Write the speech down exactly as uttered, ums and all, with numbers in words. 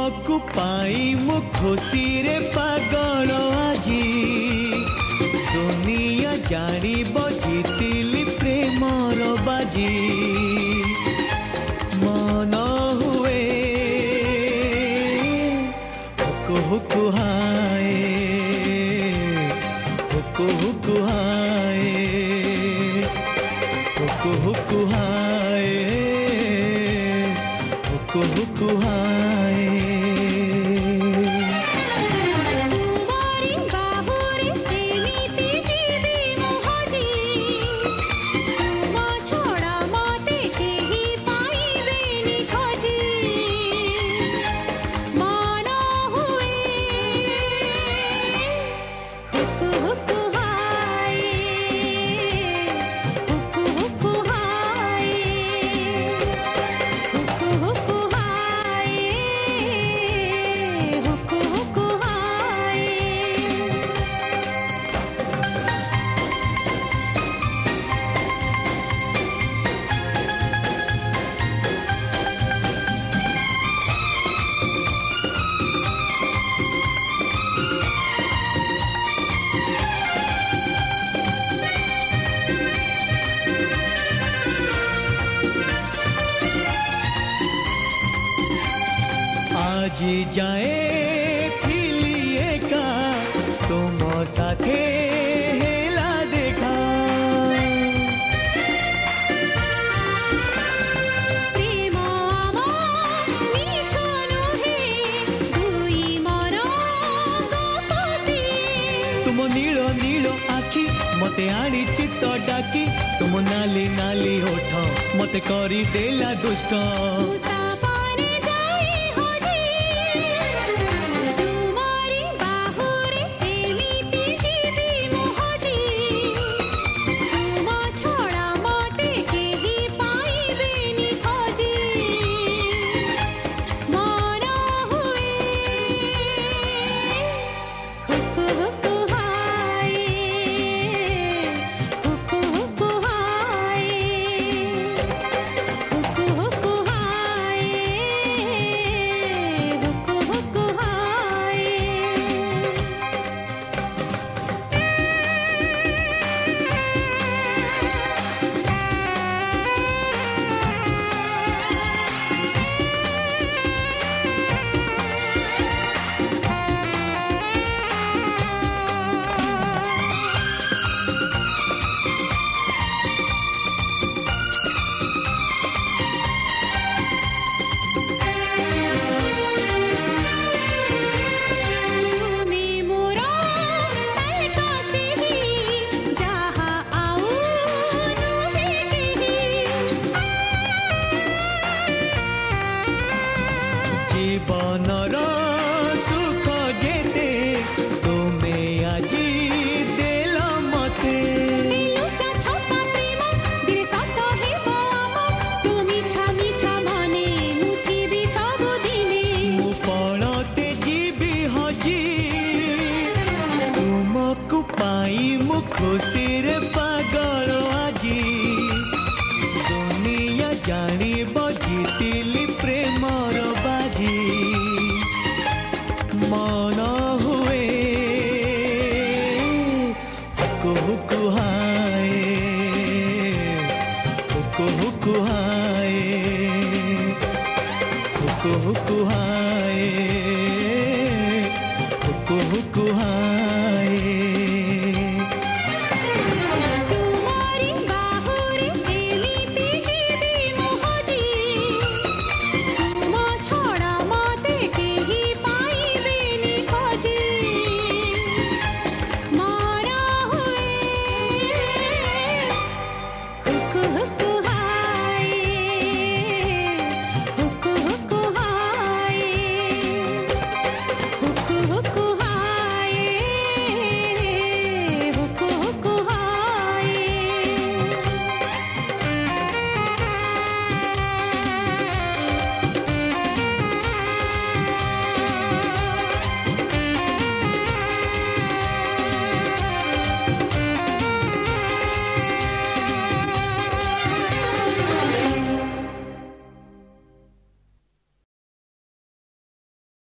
तुमको पाई मु खुशी रे पागल आजी दुनिया जानी बजितिली प्रेमर बाजी मन हुए हुकु हुकु हाय हुकु हुकु हाय हुकु हुकु हाय हुकु हुकु हाय जी जाए थिलिए का तुम साथे हेला देखा प्रेम आमा मिछो नुहे दुई मन गपसी तुम नील नील आखि मते आनी चित्त डाकी तुम नाली नाली होठ मते करी देला दुष्ट जीवनर सुख जेते तुमे आजी देल मते लुचा छपा प्रेम दिरे सत हेबो आमा तू मीठा मीठा मने मुथिबी सब दिने मु पलते जीवी हजी तुमको पाई मु खुशी रे पागल आजी दुनिया जानी बजितिली प्रेमर बाजी मन हुए हुकु हुकु हाय हुकु हुकु हाय हुकु हुकु हाय हुकु हुकु हाय